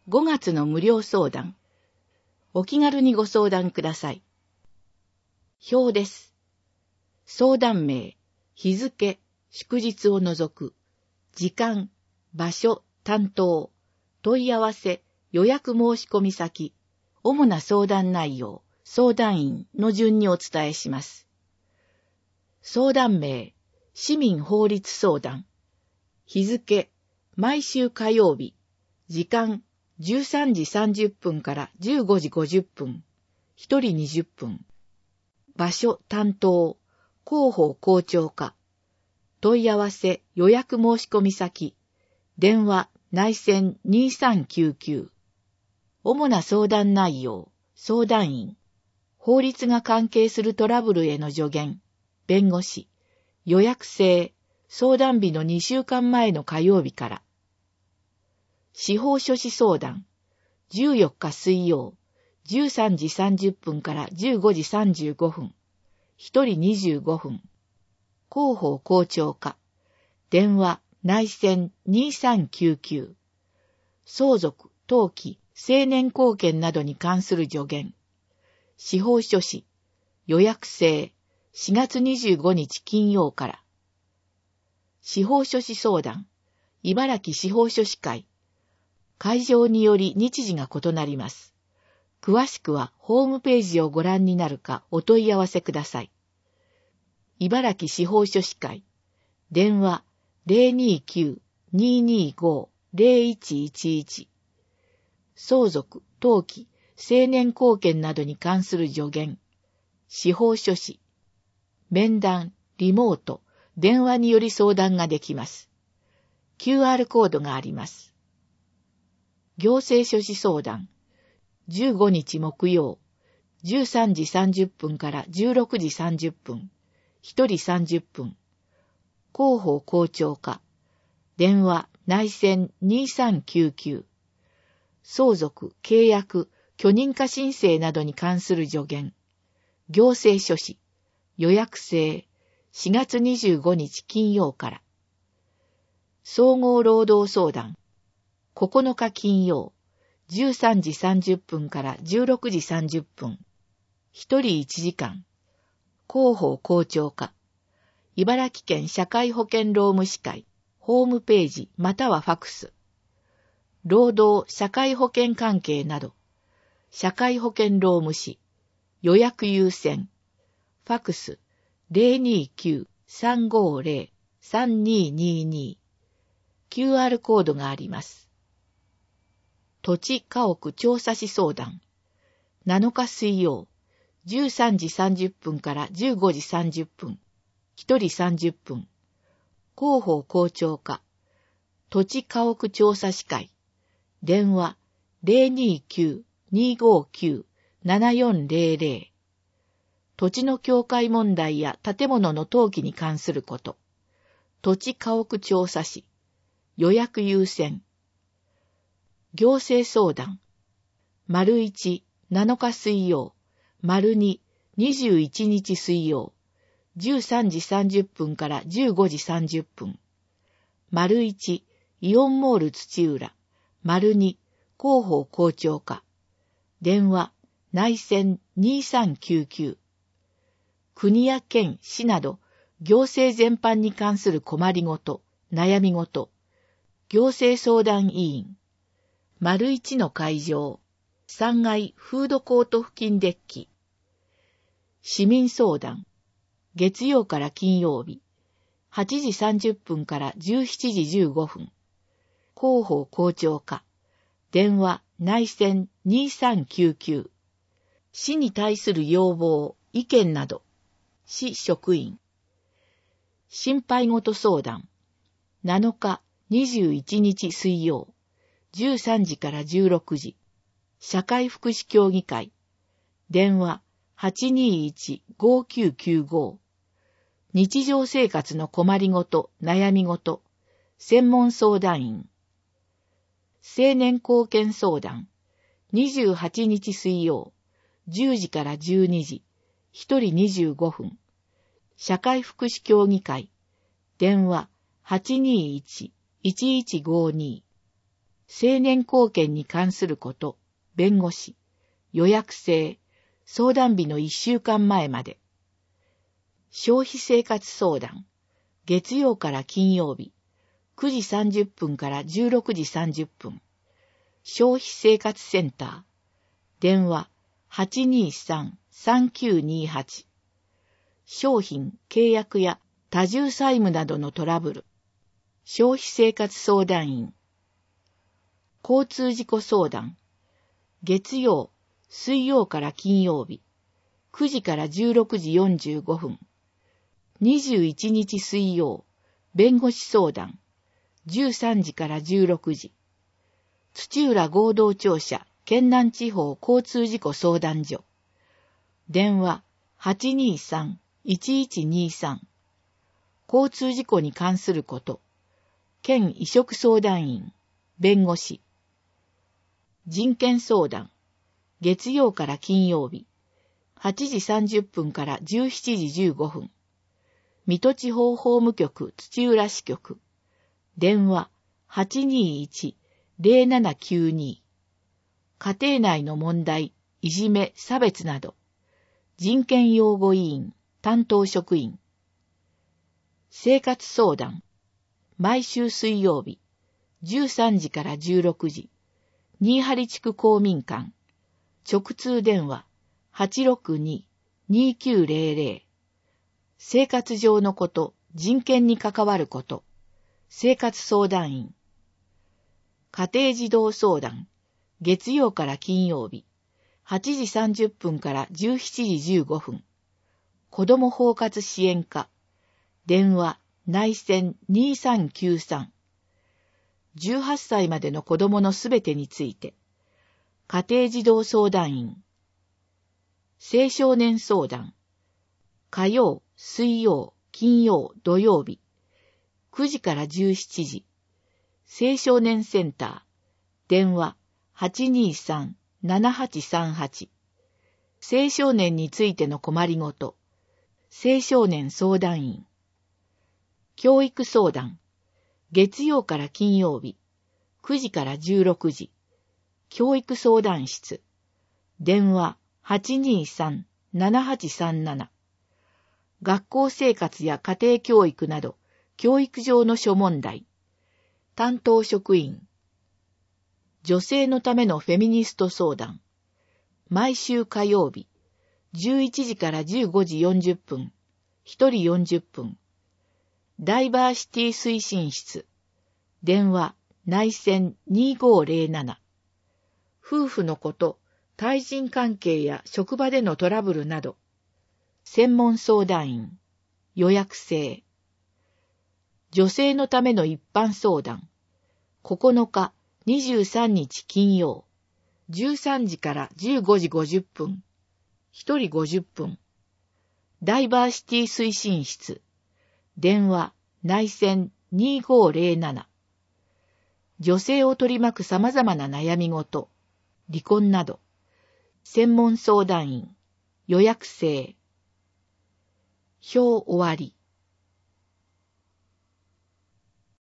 5月の無料相談。お気軽にご相談ください。表です。相談名、日付、祝日を除く、時間、場所、担当、問い合わせ、予約申し込み先、主な相談内容、相談員の順にお伝えします。相談名、市民法律相談。日付、毎週火曜日。時間、13時30分から15時50分。1人20分。場所、担当、広報校長課。問い合わせ、予約申し込み先。電話、内線2399。主な相談内容、相談員。法律が関係するトラブルへの助言。弁護士。予約制。相談日の2週間前の火曜日から。司法書士相談。14日水曜。13時30分から15時35分。1人25分。広報校長課。電話、内線2399。相続、登記、成年後見などに関する助言。司法書士。予約制。4月25日金曜から。司法書士相談。茨城司法書士会。会場により日時が異なります。詳しくはホームページをご覧になるかお問い合わせください。茨城司法書士会。電話 029-225-0111。相続、登記、成年後見などに関する助言。司法書士。面談、リモート、電話により相談ができます。QR コードがあります。行政書士相談。15日木曜。13時30分から16時30分。1人30分。広報校長課。電話、内線2399。相続、契約、許認可申請などに関する助言。行政書士。予約制。4月25日金曜から。総合労働相談。9日金曜。13時30分から16時30分。1人1時間。広報校長課。茨城県社会保険労務士会。ホームページまたはファクス。労働、社会保険関係など。社会保険労務士。予約優先。ファクス。029-350-3222。QR コードがあります。土地家屋調査士相談。7日水曜。13時30分から15時30分。1人30分。広報校長課。土地家屋調査士会。電話 029-259-7400。土地の境界問題や建物の登記に関すること。土地家屋調査士。予約優先。行政相談。1、7日水曜。2、21日水曜。13時30分から15時30分。1、イオンモール土浦。2、広報校長課。電話、内線2399。国や県、市など、行政全般に関する困りごと、悩みごと。行政相談委員。1の会場。3階フードコート付近デッキ。市民相談。月曜から金曜日。8時30分から17時15分。広報校長課。電話、内線2399。市に対する要望、意見など。市職員。心配事相談。7日、21日水曜。13時から16時。社会福祉協議会。電話 821-5995。日常生活の困りごと、悩みごと。専門相談員。成年後見相談。28日水曜。10時から12時。1人25分。社会福祉協議会。電話 821-1152。 青年後見に関すること、弁護士、予約制、相談日の1週間前まで。消費生活相談、月曜から金曜日、9時30分から16時30分。消費生活センター、電話 823-3928。商品、契約や多重債務などのトラブル。消費生活相談員。交通事故相談。月曜、水曜から金曜日。9時から16時45分。21日水曜、弁護士相談。13時から16時。土浦合同庁舎県南地方交通事故相談所。電話 823-1123。交通事故に関すること。県移植相談員、弁護士。人権相談。月曜から金曜日。8時30分から17時15分。水戸地方法務局土浦支局。電話 821-0792。家庭内の問題、いじめ、差別など。人権擁護委員、担当職員。生活相談。毎週水曜日、13時から16時。新張地区公民館。直通電話 862-2900。生活上のこと、人権に関わること。生活相談員。家庭児童相談。月曜から金曜日。8時30分から17時15分。子ども包括支援課。電話、内線2393。18歳までの子どものすべてについて。家庭児童相談員。青少年相談。火曜、水曜、金曜、土曜日。9時から17時。青少年センター。電話 823-7838。青少年についての困りごと。青少年相談員。教育相談。月曜から金曜日。9時から16時。教育相談室。電話 823-7837。学校生活や家庭教育など、教育上の諸問題。担当職員。女性のためのフェミニスト相談。毎週火曜日。11時から15時40分。1人40分。ダイバーシティ推進室。電話、内線2507。夫婦のこと、対人関係や職場でのトラブルなど。専門相談員。予約制。女性のための一般相談。9日、23日金曜。13時から15時50分。1人50分。ダイバーシティ推進室。電話、内線2507。女性を取り巻く様々な悩み事、離婚など。専門相談員。予約制。表終わり。